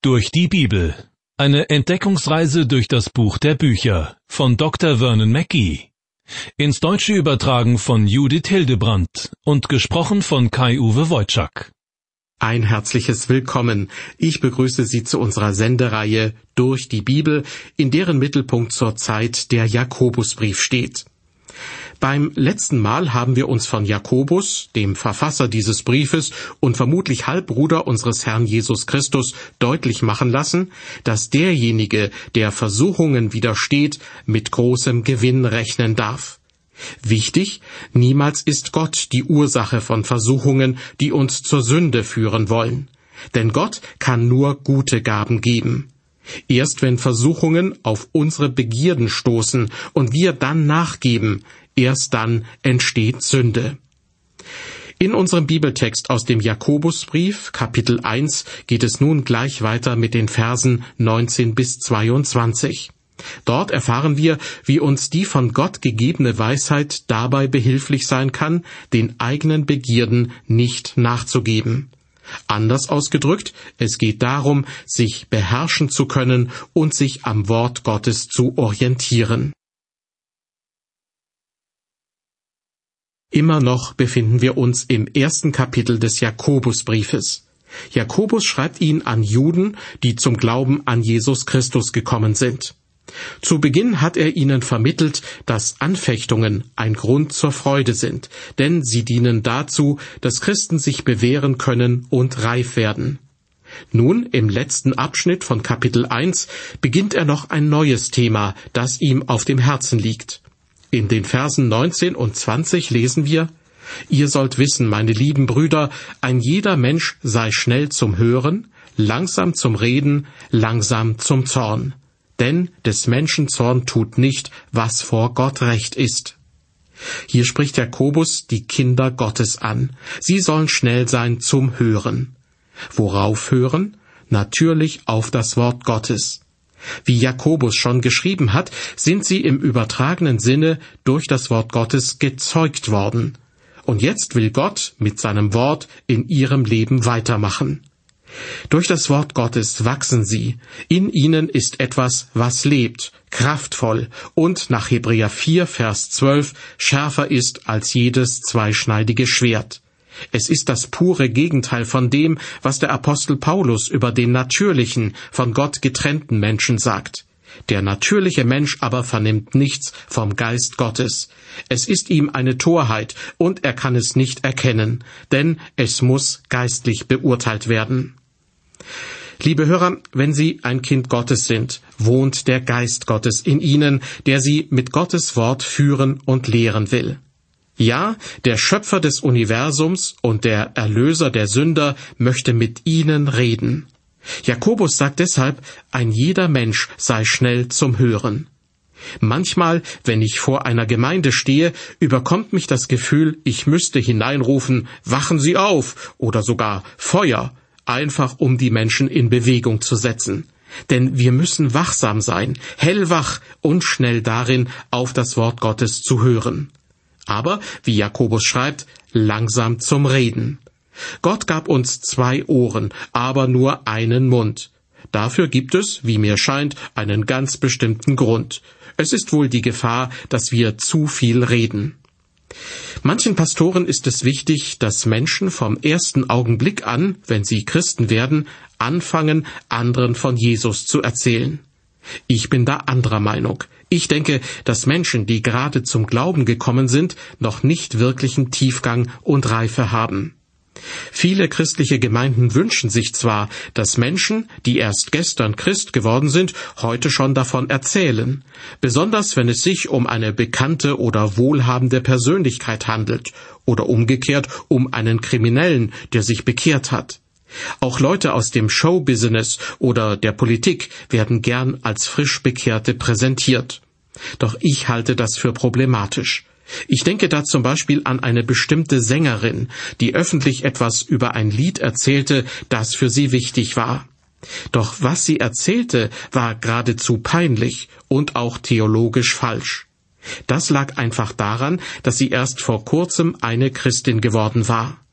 Durch die Bibel. Eine Entdeckungsreise durch das Buch der Bücher von Dr. Vernon Mackey. Ins Deutsche übertragen von Judith Hildebrandt und gesprochen von Kai-Uwe Wojczak. Ein herzliches Willkommen. Ich begrüße Sie zu unserer Sendereihe Durch die Bibel, in deren Mittelpunkt zurzeit der Jakobusbrief steht. Beim letzten Mal haben wir uns von Jakobus, dem Verfasser dieses Briefes und vermutlich Halbbruder unseres Herrn Jesus Christus, deutlich machen lassen, dass derjenige, der Versuchungen widersteht, mit großem Gewinn rechnen darf. Wichtig, niemals ist Gott die Ursache von Versuchungen, die uns zur Sünde führen wollen. Denn Gott kann nur gute Gaben geben. Erst wenn Versuchungen auf unsere Begierden stoßen und wir dann nachgeben, erst dann entsteht Sünde. In unserem Bibeltext aus dem Jakobusbrief, Kapitel 1, geht es nun gleich weiter mit den Versen 19 bis 22. Dort erfahren wir, wie uns die von Gott gegebene Weisheit dabei behilflich sein kann, den eigenen Begierden nicht nachzugeben. Anders ausgedrückt, es geht darum, sich beherrschen zu können und sich am Wort Gottes zu orientieren. Immer noch befinden wir uns im ersten Kapitel des Jakobusbriefes. Jakobus schreibt ihn an Juden, die zum Glauben an Jesus Christus gekommen sind. Zu Beginn hat er ihnen vermittelt, dass Anfechtungen ein Grund zur Freude sind, denn sie dienen dazu, dass Christen sich bewähren können und reif werden. Nun, im letzten Abschnitt von Kapitel 1, beginnt er noch ein neues Thema, das ihm auf dem Herzen liegt. In den Versen 19 und 20 lesen wir: Ihr sollt wissen, meine lieben Brüder, ein jeder Mensch sei schnell zum Hören, langsam zum Reden, langsam zum Zorn. Denn des Menschen Zorn tut nicht, was vor Gott recht ist. Hier spricht Jakobus die Kinder Gottes an. Sie sollen schnell sein zum Hören. Worauf hören? Natürlich auf das Wort Gottes. Wie Jakobus schon geschrieben hat, sind sie im übertragenen Sinne durch das Wort Gottes gezeugt worden. Und jetzt will Gott mit seinem Wort in ihrem Leben weitermachen. Durch das Wort Gottes wachsen sie. In ihnen ist etwas, was lebt, kraftvoll und nach Hebräer 4, Vers 12 schärfer ist als jedes zweischneidige Schwert. Es ist das pure Gegenteil von dem, was der Apostel Paulus über den natürlichen, von Gott getrennten Menschen sagt. Der natürliche Mensch aber vernimmt nichts vom Geist Gottes. Es ist ihm eine Torheit und er kann es nicht erkennen, denn es muss geistlich beurteilt werden. Liebe Hörer, wenn Sie ein Kind Gottes sind, wohnt der Geist Gottes in Ihnen, der Sie mit Gottes Wort führen und lehren will. Ja, der Schöpfer des Universums und der Erlöser der Sünder möchte mit Ihnen reden. Jakobus sagt deshalb, ein jeder Mensch sei schnell zum Hören. Manchmal, wenn ich vor einer Gemeinde stehe, überkommt mich das Gefühl, ich müsste hineinrufen, wachen Sie auf oder sogar Feuer, einfach um die Menschen in Bewegung zu setzen. Denn wir müssen wachsam sein, hellwach und schnell darin, auf das Wort Gottes zu hören. Aber, wie Jakobus schreibt, langsam zum Reden. Gott gab uns 2 Ohren, aber nur einen Mund. Dafür gibt es, wie mir scheint, einen ganz bestimmten Grund. Es ist wohl die Gefahr, dass wir zu viel reden. Manchen Pastoren ist es wichtig, dass Menschen vom ersten Augenblick an, wenn sie Christen werden, anfangen, anderen von Jesus zu erzählen. Ich bin da anderer Meinung. Ich denke, dass Menschen, die gerade zum Glauben gekommen sind, noch nicht wirklichen Tiefgang und Reife haben. Viele christliche Gemeinden wünschen sich zwar, dass Menschen, die erst gestern Christ geworden sind, heute schon davon erzählen, besonders wenn es sich um eine bekannte oder wohlhabende Persönlichkeit handelt oder umgekehrt um einen Kriminellen, der sich bekehrt hat. Auch Leute aus dem Showbusiness oder der Politik werden gern als frisch Bekehrte präsentiert. Doch ich halte das für problematisch. Ich denke da zum Beispiel an eine bestimmte Sängerin, die öffentlich etwas über ein Lied erzählte, das für sie wichtig war. Doch was sie erzählte, war geradezu peinlich und auch theologisch falsch. Das lag einfach daran, dass sie erst vor kurzem eine Christin geworden war.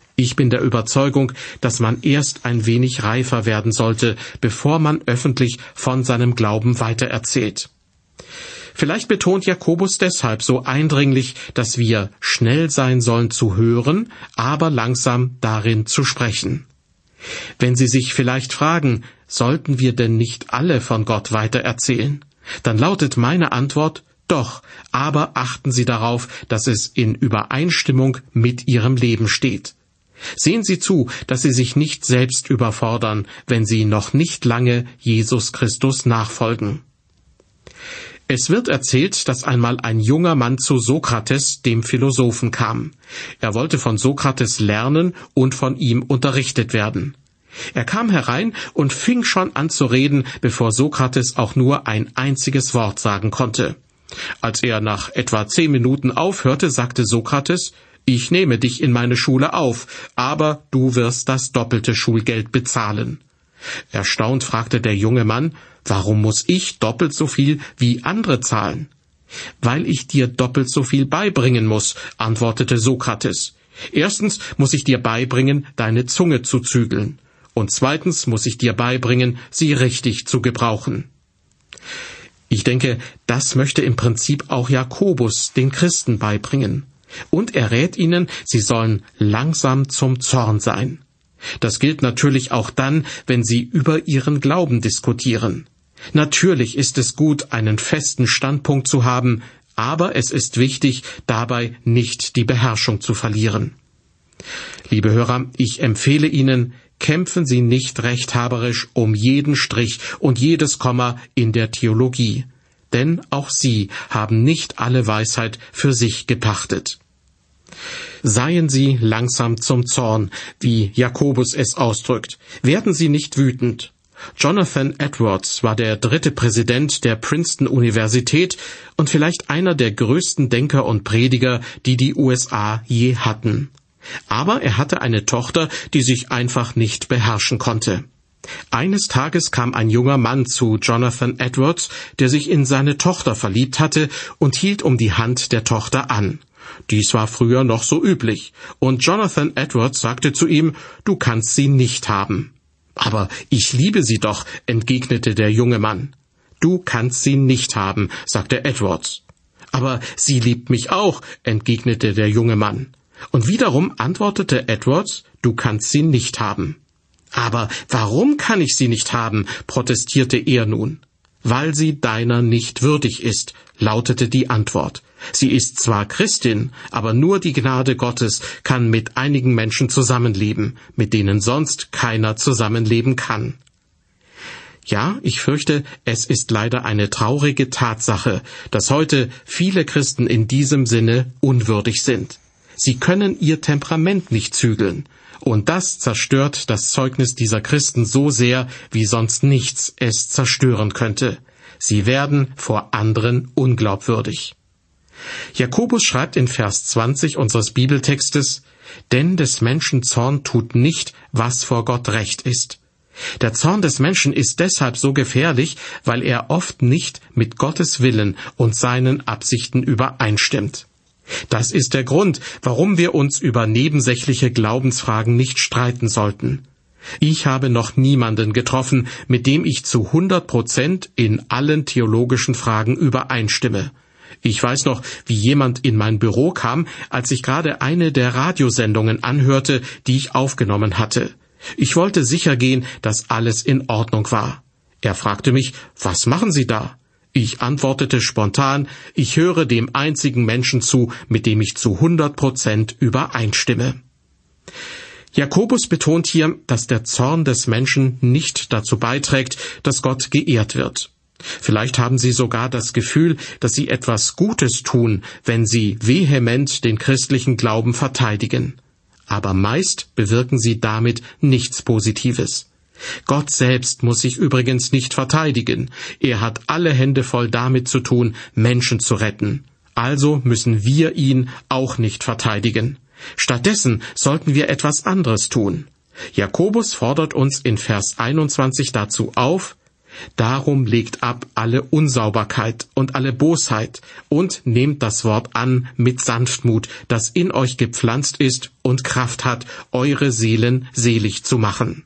Ich bin der Überzeugung, dass man erst ein wenig reifer werden sollte, bevor man öffentlich von seinem Glauben weitererzählt. Vielleicht betont Jakobus deshalb so eindringlich, dass wir schnell sein sollen zu hören, aber langsam darin zu sprechen. Wenn Sie sich vielleicht fragen, sollten wir denn nicht alle von Gott weitererzählen? Dann lautet meine Antwort, doch, aber achten Sie darauf, dass es in Übereinstimmung mit Ihrem Leben steht. Sehen Sie zu, dass Sie sich nicht selbst überfordern, wenn Sie noch nicht lange Jesus Christus nachfolgen. Es wird erzählt, dass einmal ein junger Mann zu Sokrates, dem Philosophen, kam. Er wollte von Sokrates lernen und von ihm unterrichtet werden. Er kam herein und fing schon an zu reden, bevor Sokrates auch nur ein einziges Wort sagen konnte. Als er nach etwa 10 Minuten aufhörte, sagte Sokrates, »Ich nehme dich in meine Schule auf, aber du wirst das doppelte Schulgeld bezahlen.« Erstaunt fragte der junge Mann, »Warum muss ich doppelt so viel wie andere zahlen?« »Weil ich dir doppelt so viel beibringen muss«, antwortete Sokrates. »Erstens muss ich dir beibringen, deine Zunge zu zügeln. Und zweitens muss ich dir beibringen, sie richtig zu gebrauchen.« Ich denke, das möchte im Prinzip auch Jakobus den Christen beibringen. Und er rät ihnen, sie sollen langsam zum Zorn sein. Das gilt natürlich auch dann, wenn sie über ihren Glauben diskutieren. Natürlich ist es gut, einen festen Standpunkt zu haben, aber es ist wichtig, dabei nicht die Beherrschung zu verlieren. Liebe Hörer, ich empfehle Ihnen, kämpfen Sie nicht rechthaberisch um jeden Strich und jedes Komma in der Theologie. Denn auch Sie haben nicht alle Weisheit für sich gepachtet. Seien Sie langsam zum Zorn, wie Jakobus es ausdrückt. Werden Sie nicht wütend. Jonathan Edwards war der 3. Präsident der Princeton-Universität und vielleicht einer der größten Denker und Prediger, die die USA je hatten. Aber er hatte eine Tochter, die sich einfach nicht beherrschen konnte. Eines Tages kam ein junger Mann zu Jonathan Edwards, der sich in seine Tochter verliebt hatte, und hielt um die Hand der Tochter an. Dies war früher noch so üblich, und Jonathan Edwards sagte zu ihm, »Du kannst sie nicht haben.« »Aber ich liebe sie doch«, entgegnete der junge Mann. »Du kannst sie nicht haben«, sagte Edwards. »Aber sie liebt mich auch«, entgegnete der junge Mann. Und wiederum antwortete Edwards, »Du kannst sie nicht haben.« »Aber warum kann ich sie nicht haben?«, protestierte er nun. »Weil sie deiner nicht würdig ist«, lautete die Antwort. »Sie ist zwar Christin, aber nur die Gnade Gottes kann mit einigen Menschen zusammenleben, mit denen sonst keiner zusammenleben kann.« Ja, ich fürchte, es ist leider eine traurige Tatsache, dass heute viele Christen in diesem Sinne unwürdig sind. Sie können ihr Temperament nicht zügeln. Und das zerstört das Zeugnis dieser Christen so sehr, wie sonst nichts es zerstören könnte. Sie werden vor anderen unglaubwürdig. Jakobus schreibt in Vers 20 unseres Bibeltextes, »Denn des Menschen Zorn tut nicht, was vor Gott recht ist.« Der Zorn des Menschen ist deshalb so gefährlich, weil er oft nicht mit Gottes Willen und seinen Absichten übereinstimmt. Das ist der Grund, warum wir uns über nebensächliche Glaubensfragen nicht streiten sollten. Ich habe noch niemanden getroffen, mit dem ich zu 100% in allen theologischen Fragen übereinstimme. Ich weiß noch, wie jemand in mein Büro kam, als ich gerade eine der Radiosendungen anhörte, die ich aufgenommen hatte. Ich wollte sicher gehen, dass alles in Ordnung war. Er fragte mich, was machen Sie da? Ich antwortete spontan, ich höre dem einzigen Menschen zu, mit dem ich zu 100% übereinstimme. Jakobus betont hier, dass der Zorn des Menschen nicht dazu beiträgt, dass Gott geehrt wird. Vielleicht haben Sie sogar das Gefühl, dass Sie etwas Gutes tun, wenn Sie vehement den christlichen Glauben verteidigen. Aber meist bewirken Sie damit nichts Positives. Gott selbst muss sich übrigens nicht verteidigen. Er hat alle Hände voll damit zu tun, Menschen zu retten. Also müssen wir ihn auch nicht verteidigen. Stattdessen sollten wir etwas anderes tun. Jakobus fordert uns in Vers 21 dazu auf, Darum legt ab alle Unsauberkeit und alle Bosheit und nehmt das Wort an mit Sanftmut, das in euch gepflanzt ist und Kraft hat, eure Seelen selig zu machen.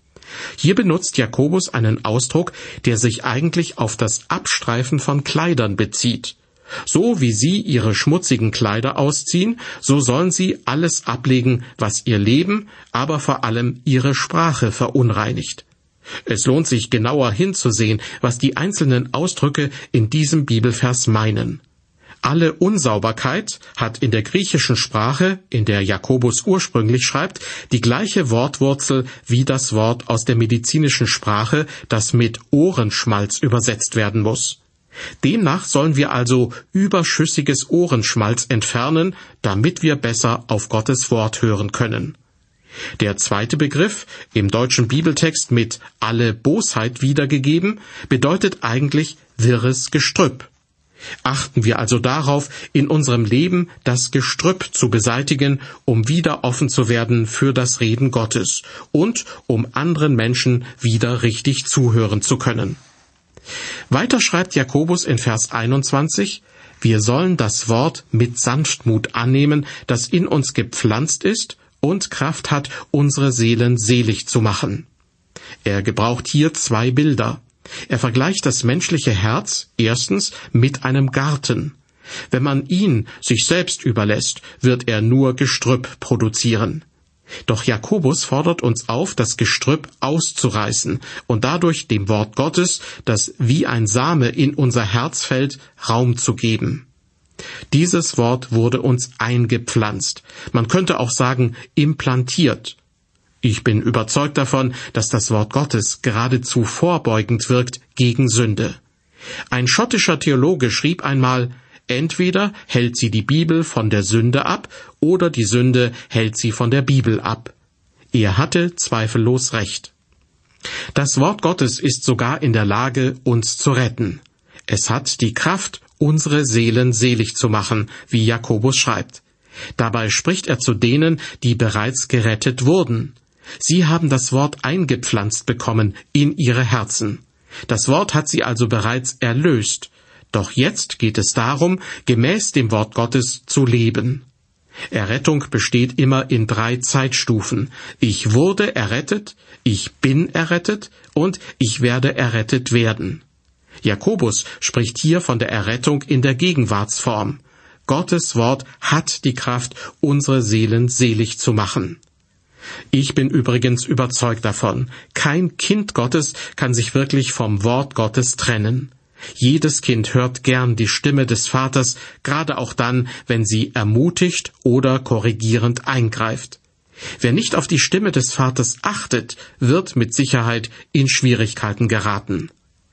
Hier benutzt Jakobus einen Ausdruck, der sich eigentlich auf das Abstreifen von Kleidern bezieht. So wie sie ihre schmutzigen Kleider ausziehen, so sollen sie alles ablegen, was ihr Leben, aber vor allem ihre Sprache verunreinigt. Es lohnt sich genauer hinzusehen, was die einzelnen Ausdrücke in diesem Bibelvers meinen. Alle Unsauberkeit hat in der griechischen Sprache, in der Jakobus ursprünglich schreibt, die gleiche Wortwurzel wie das Wort aus der medizinischen Sprache, das mit Ohrenschmalz übersetzt werden muss. Demnach sollen wir also überschüssiges Ohrenschmalz entfernen, damit wir besser auf Gottes Wort hören können. Der zweite Begriff, im deutschen Bibeltext mit alle Bosheit wiedergegeben, bedeutet eigentlich wirres Gestrüpp. Achten wir also darauf, in unserem Leben das Gestrüpp zu beseitigen, um wieder offen zu werden für das Reden Gottes und um anderen Menschen wieder richtig zuhören zu können. Weiter schreibt Jakobus in Vers 21, wir sollen das Wort mit Sanftmut annehmen, das in uns gepflanzt ist und Kraft hat, unsere Seelen selig zu machen. Er gebraucht hier zwei Bilder. Er vergleicht das menschliche Herz erstens mit einem Garten. Wenn man ihn sich selbst überlässt, wird er nur Gestrüpp produzieren. Doch Jakobus fordert uns auf, das Gestrüpp auszureißen und dadurch dem Wort Gottes, das wie ein Same in unser Herz fällt, Raum zu geben. Dieses Wort wurde uns eingepflanzt. Man könnte auch sagen, implantiert. Ich bin überzeugt davon, dass das Wort Gottes geradezu vorbeugend wirkt gegen Sünde. Ein schottischer Theologe schrieb einmal, entweder hält sie die Bibel von der Sünde ab, oder die Sünde hält sie von der Bibel ab. Er hatte zweifellos recht. Das Wort Gottes ist sogar in der Lage, uns zu retten. Es hat die Kraft, unsere Seelen selig zu machen, wie Jakobus schreibt. Dabei spricht er zu denen, die bereits gerettet wurden. Sie haben das Wort eingepflanzt bekommen in ihre Herzen. Das Wort hat sie also bereits erlöst. Doch jetzt geht es darum, gemäß dem Wort Gottes zu leben. Errettung besteht immer in 3 Zeitstufen. Ich wurde errettet, ich bin errettet und ich werde errettet werden. Jakobus spricht hier von der Errettung in der Gegenwartsform. Gottes Wort hat die Kraft, unsere Seelen selig zu machen. Ich bin übrigens überzeugt davon, kein Kind Gottes kann sich wirklich vom Wort Gottes trennen. Jedes Kind hört gern die Stimme des Vaters, gerade auch dann, wenn sie ermutigt oder korrigierend eingreift. Wer nicht auf die Stimme des Vaters achtet, wird mit Sicherheit in Schwierigkeiten geraten.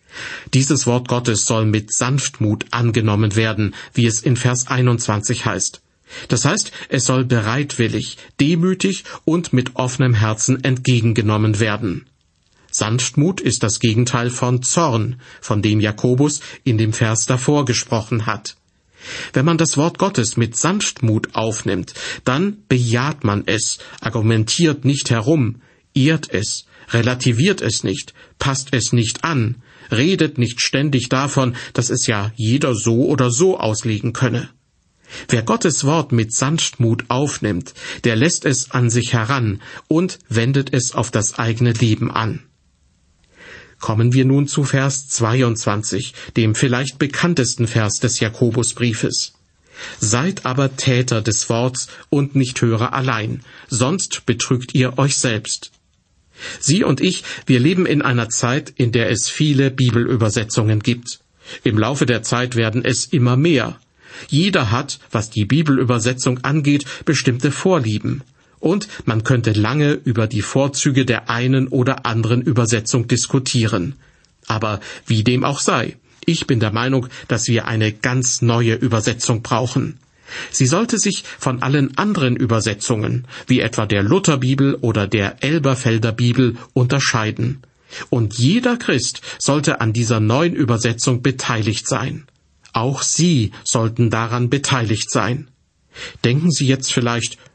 Dieses Wort Gottes soll mit Sanftmut angenommen werden, wie es in Vers 21 heißt. Das heißt, es soll bereitwillig, demütig und mit offenem Herzen entgegengenommen werden. Sanftmut ist das Gegenteil von Zorn, von dem Jakobus in dem Vers davor gesprochen hat. Wenn man das Wort Gottes mit Sanftmut aufnimmt, dann bejaht man es, argumentiert nicht herum, ehrt es, relativiert es nicht, passt es nicht an, redet nicht ständig davon, dass es ja jeder so oder so auslegen könne. Wer Gottes Wort mit Sanftmut aufnimmt, der lässt es an sich heran und wendet es auf das eigene Leben an. Kommen wir nun zu Vers 22, dem vielleicht bekanntesten Vers des Jakobusbriefes. Seid aber Täter des Worts und nicht Hörer allein, sonst betrügt ihr euch selbst. Sie und ich, wir leben in einer Zeit, in der es viele Bibelübersetzungen gibt. Im Laufe der Zeit werden es immer mehr. Jeder hat, was die Bibelübersetzung angeht, bestimmte Vorlieben. Und man könnte lange über die Vorzüge der einen oder anderen Übersetzung diskutieren. Aber wie dem auch sei, ich bin der Meinung, dass wir eine ganz neue Übersetzung brauchen. Sie sollte sich von allen anderen Übersetzungen, wie etwa der Lutherbibel oder der Elberfelder Bibel, unterscheiden. Und jeder Christ sollte an dieser neuen Übersetzung beteiligt sein. Auch Sie sollten daran beteiligt sein. Denken Sie jetzt vielleicht,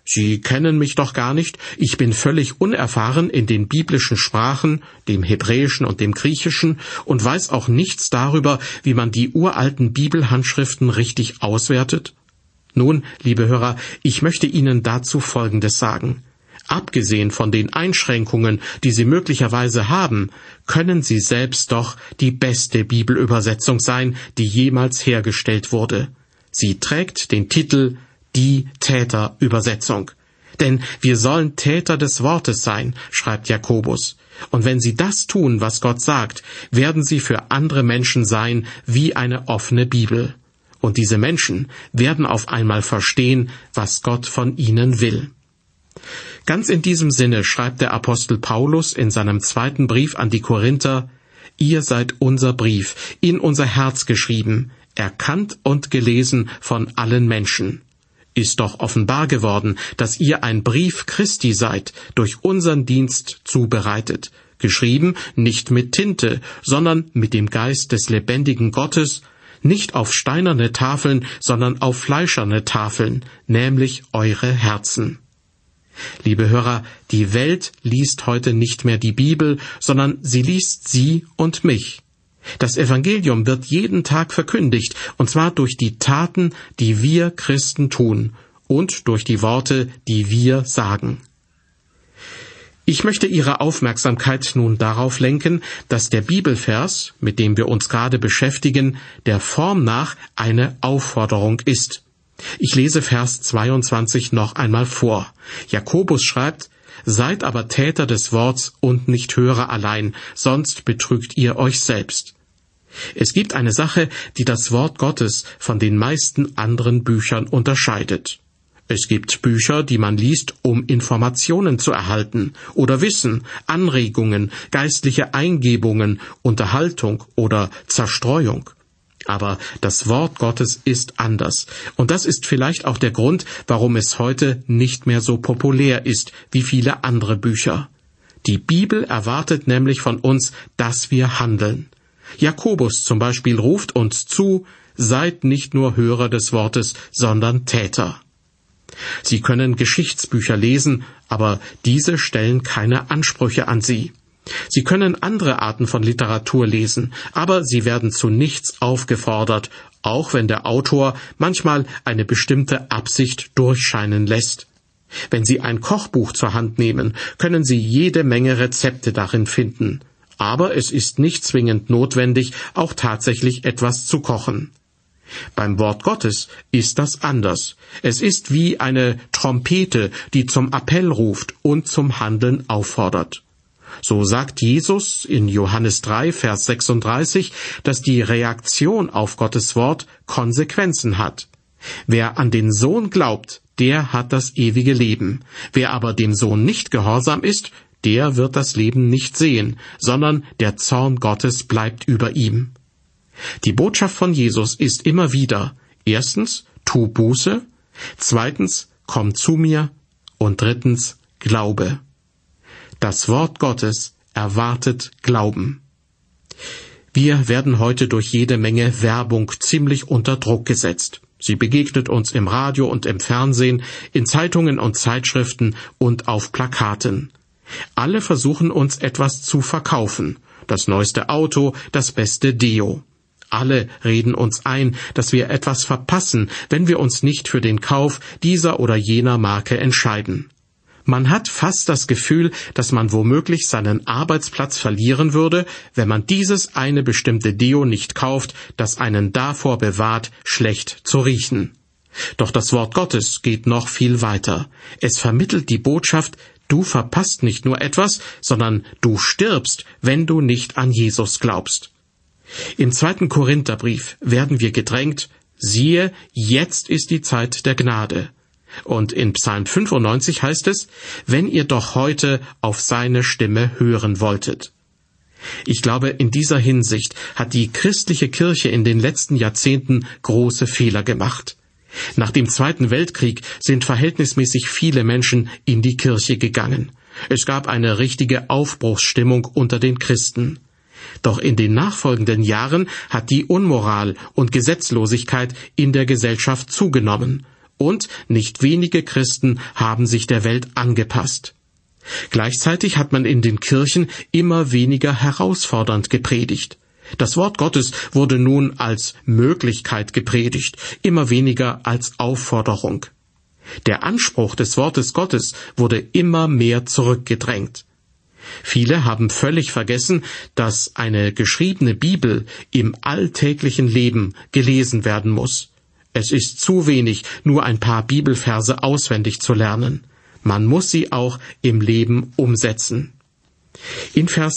Sie kennen mich doch gar nicht, ich bin völlig unerfahren in den biblischen Sprachen, dem Hebräischen und dem Griechischen, und weiß auch nichts darüber, wie man die uralten Bibelhandschriften richtig auswertet? Nun, liebe Hörer, ich möchte Ihnen dazu Folgendes sagen. Abgesehen von den Einschränkungen, die Sie möglicherweise haben, können Sie selbst doch die beste Bibelübersetzung sein, die jemals hergestellt wurde. Sie trägt den Titel Die Täterübersetzung. Denn wir sollen Täter des Wortes sein, schreibt Jakobus. Und wenn Sie das tun, was Gott sagt, werden Sie für andere Menschen sein wie eine offene Bibel. Und diese Menschen werden auf einmal verstehen, was Gott von ihnen will. Ganz in diesem Sinne schreibt der Apostel Paulus in seinem 2. Brief an die Korinther: Ihr seid unser Brief, in unser Herz geschrieben, erkannt und gelesen von allen Menschen. Ist doch offenbar geworden, dass ihr ein Brief Christi seid, durch unseren Dienst zubereitet, geschrieben nicht mit Tinte, sondern mit dem Geist des lebendigen Gottes, nicht auf steinerne Tafeln, sondern auf fleischerne Tafeln, nämlich eure Herzen. Liebe Hörer, die Welt liest heute nicht mehr die Bibel, sondern sie liest Sie und mich. Das Evangelium wird jeden Tag verkündigt, und zwar durch die Taten, die wir Christen tun, und durch die Worte, die wir sagen. Ich möchte Ihre Aufmerksamkeit nun darauf lenken, dass der Bibelvers, mit dem wir uns gerade beschäftigen, der Form nach eine Aufforderung ist. Ich lese Vers 22 noch einmal vor. Jakobus schreibt: Seid aber Täter des Worts und nicht Hörer allein, sonst betrügt ihr euch selbst. Es gibt eine Sache, die das Wort Gottes von den meisten anderen Büchern unterscheidet. Es gibt Bücher, die man liest, um Informationen zu erhalten oder Wissen, Anregungen, geistliche Eingebungen, Unterhaltung oder Zerstreuung. Aber das Wort Gottes ist anders. Und das ist vielleicht auch der Grund, warum es heute nicht mehr so populär ist wie viele andere Bücher. Die Bibel erwartet nämlich von uns, dass wir handeln. Jakobus zum Beispiel ruft uns zu: Seid nicht nur Hörer des Wortes, sondern Täter. Sie können Geschichtsbücher lesen, aber diese stellen keine Ansprüche an Sie. Sie können andere Arten von Literatur lesen, aber Sie werden zu nichts aufgefordert, auch wenn der Autor manchmal eine bestimmte Absicht durchscheinen lässt. Wenn Sie ein Kochbuch zur Hand nehmen, können Sie jede Menge Rezepte darin finden. Aber es ist nicht zwingend notwendig, auch tatsächlich etwas zu kochen. Beim Wort Gottes ist das anders. Es ist wie eine Trompete, die zum Appell ruft und zum Handeln auffordert. So sagt Jesus in Johannes 3, Vers 36, dass die Reaktion auf Gottes Wort Konsequenzen hat. Wer an den Sohn glaubt, der hat das ewige Leben. Wer aber dem Sohn nicht gehorsam ist, der wird das Leben nicht sehen, sondern der Zorn Gottes bleibt über ihm. Die Botschaft von Jesus ist immer wieder: erstens, tu Buße, zweitens, komm zu mir, und drittens, glaube. Das Wort Gottes erwartet Glauben. Wir werden heute durch jede Menge Werbung ziemlich unter Druck gesetzt. Sie begegnet uns im Radio und im Fernsehen, in Zeitungen und Zeitschriften und auf Plakaten. Alle versuchen uns etwas zu verkaufen: das neueste Auto, das beste Deo. Alle reden uns ein, dass wir etwas verpassen, wenn wir uns nicht für den Kauf dieser oder jener Marke entscheiden. Man hat fast das Gefühl, dass man womöglich seinen Arbeitsplatz verlieren würde, wenn man dieses eine bestimmte Deo nicht kauft, das einen davor bewahrt, schlecht zu riechen. Doch das Wort Gottes geht noch viel weiter. Es vermittelt die Botschaft: Du verpasst nicht nur etwas, sondern du stirbst, wenn du nicht an Jesus glaubst. Im 2. Korintherbrief werden wir gedrängt: Siehe, jetzt ist die Zeit der Gnade. Und in Psalm 95 heißt es: Wenn ihr doch heute auf seine Stimme hören wolltet. Ich glaube, in dieser Hinsicht hat die christliche Kirche in den letzten Jahrzehnten große Fehler gemacht. Nach dem Zweiten Weltkrieg sind verhältnismäßig viele Menschen in die Kirche gegangen. Es gab eine richtige Aufbruchsstimmung unter den Christen. Doch in den nachfolgenden Jahren hat die Unmoral und Gesetzlosigkeit in der Gesellschaft zugenommen. Und nicht wenige Christen haben sich der Welt angepasst. Gleichzeitig hat man in den Kirchen immer weniger herausfordernd gepredigt. Das Wort Gottes wurde nun als Möglichkeit gepredigt, immer weniger als Aufforderung. Der Anspruch des Wortes Gottes wurde immer mehr zurückgedrängt. Viele haben völlig vergessen, dass eine geschriebene Bibel im alltäglichen Leben gelesen werden muss. Es ist zu wenig, nur ein paar Bibelverse auswendig zu lernen. Man muss sie auch im Leben umsetzen. In Vers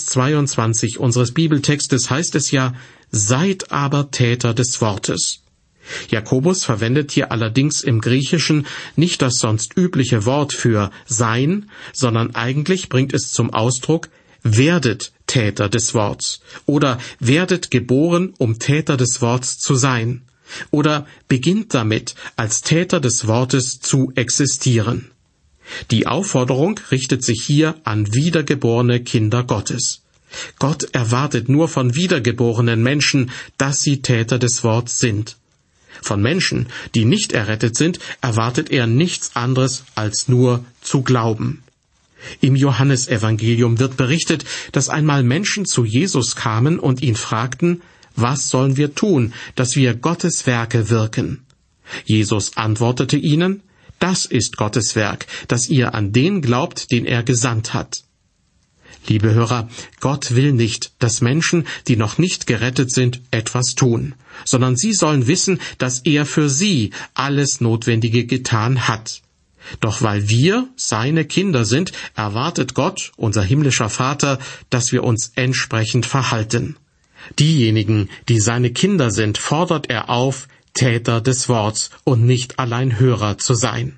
22 unseres Bibeltextes heißt es ja, seid aber Täter des Wortes. Jakobus verwendet hier allerdings im Griechischen nicht das sonst übliche Wort für sein, sondern eigentlich bringt es zum Ausdruck, werdet Täter des Worts oder werdet geboren, um Täter des Worts zu sein oder beginnt damit, als Täter des Wortes zu existieren. Die Aufforderung richtet sich hier an wiedergeborene Kinder Gottes. Gott erwartet nur von wiedergeborenen Menschen, dass sie Täter des Worts sind. Von Menschen, die nicht errettet sind, erwartet er nichts anderes als nur zu glauben. Im Johannesevangelium wird berichtet, dass einmal Menschen zu Jesus kamen und ihn fragten, was sollen wir tun, dass wir Gottes Werke wirken? Jesus antwortete ihnen, das ist Gottes Werk, dass ihr an den glaubt, den er gesandt hat. Liebe Hörer, Gott will nicht, dass Menschen, die noch nicht gerettet sind, etwas tun, sondern sie sollen wissen, dass er für sie alles Notwendige getan hat. Doch weil wir seine Kinder sind, erwartet Gott, unser himmlischer Vater, dass wir uns entsprechend verhalten. Diejenigen, die seine Kinder sind, fordert er auf, Täter des Worts und nicht allein Hörer zu sein.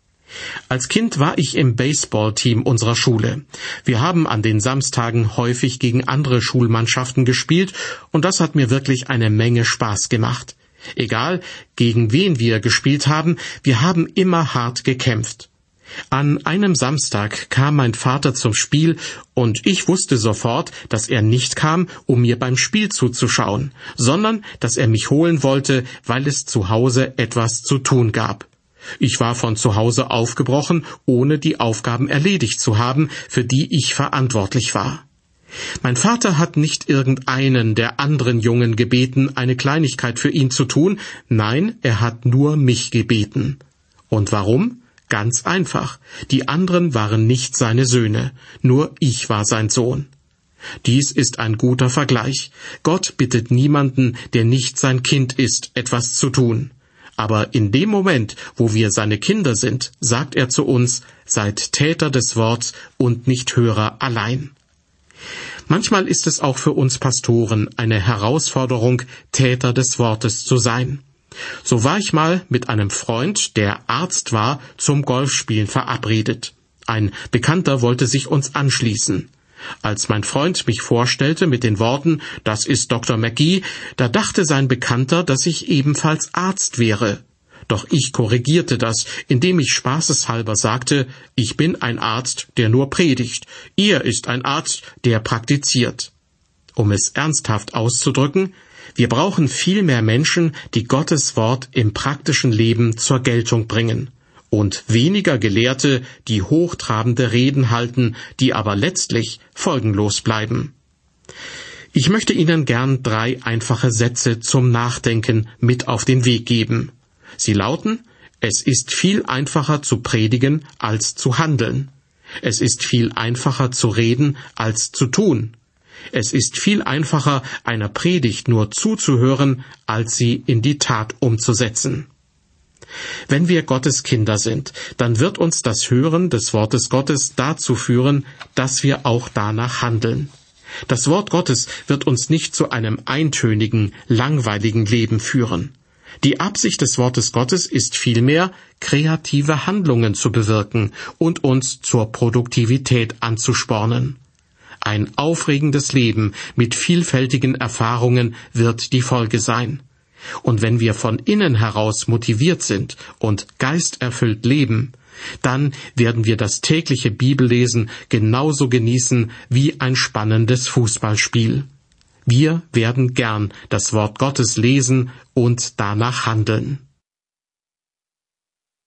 Als Kind war ich im Baseballteam unserer Schule. Wir haben an den Samstagen häufig gegen andere Schulmannschaften gespielt und das hat mir wirklich eine Menge Spaß gemacht. Egal, gegen wen wir gespielt haben, wir haben immer hart gekämpft. An einem Samstag kam mein Vater zum Spiel und ich wusste sofort, dass er nicht kam, um mir beim Spiel zuzuschauen, sondern dass er mich holen wollte, weil es zu Hause etwas zu tun gab. Ich war von zu Hause aufgebrochen, ohne die Aufgaben erledigt zu haben, für die ich verantwortlich war. Mein Vater hat nicht irgendeinen der anderen Jungen gebeten, eine Kleinigkeit für ihn zu tun, nein, er hat nur mich gebeten. Und warum? Ganz einfach. Die anderen waren nicht seine Söhne, nur ich war sein Sohn. Dies ist ein guter Vergleich. Gott bittet niemanden, der nicht sein Kind ist, etwas zu tun. Aber in dem Moment, wo wir seine Kinder sind, sagt er zu uns, seid Täter des Worts und nicht Hörer allein. Manchmal ist es auch für uns Pastoren eine Herausforderung, Täter des Wortes zu sein. So war ich mal mit einem Freund, der Arzt war, zum Golfspielen verabredet. Ein Bekannter wollte sich uns anschließen. Als mein Freund mich vorstellte mit den Worten, das ist Dr. McGee, da dachte sein Bekannter, dass ich ebenfalls Arzt wäre. Doch ich korrigierte das, indem ich spaßeshalber sagte, ich bin ein Arzt, der nur predigt. Er ist ein Arzt, der praktiziert. Um es ernsthaft auszudrücken, wir brauchen viel mehr Menschen, die Gottes Wort im praktischen Leben zur Geltung bringen. Und weniger Gelehrte, die hochtrabende Reden halten, die aber letztlich folgenlos bleiben. Ich möchte Ihnen gern 3 einfache Sätze zum Nachdenken mit auf den Weg geben. Sie lauten, es ist viel einfacher zu predigen als zu handeln. Es ist viel einfacher zu reden als zu tun. Es ist viel einfacher, einer Predigt nur zuzuhören, als sie in die Tat umzusetzen. Wenn wir Gottes Kinder sind, dann wird uns das Hören des Wortes Gottes dazu führen, dass wir auch danach handeln. Das Wort Gottes wird uns nicht zu einem eintönigen, langweiligen Leben führen. Die Absicht des Wortes Gottes ist vielmehr, kreative Handlungen zu bewirken und uns zur Produktivität anzuspornen. Ein aufregendes Leben mit vielfältigen Erfahrungen wird die Folge sein. Und wenn wir von innen heraus motiviert sind und geisterfüllt leben, dann werden wir das tägliche Bibellesen genauso genießen wie ein spannendes Fußballspiel. Wir werden gern das Wort Gottes lesen und danach handeln.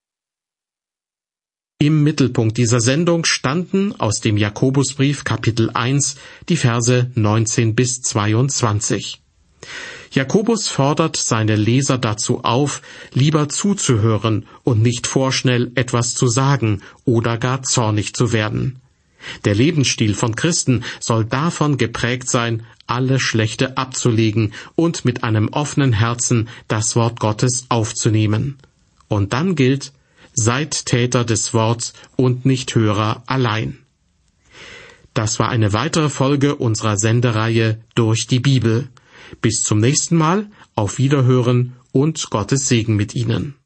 Im Mittelpunkt dieser Sendung standen aus dem Jakobusbrief Kapitel 1 die Verse 19 bis 22. Jakobus fordert seine Leser dazu auf, lieber zuzuhören und nicht vorschnell etwas zu sagen oder gar zornig zu werden. Der Lebensstil von Christen soll davon geprägt sein, alle Schlechte abzulegen und mit einem offenen Herzen das Wort Gottes aufzunehmen. Und dann gilt: Seid Täter des Worts und nicht Hörer allein. Das war eine weitere Folge unserer Sendereihe Durch die Bibel. Bis zum nächsten Mal, auf Wiederhören und Gottes Segen mit Ihnen.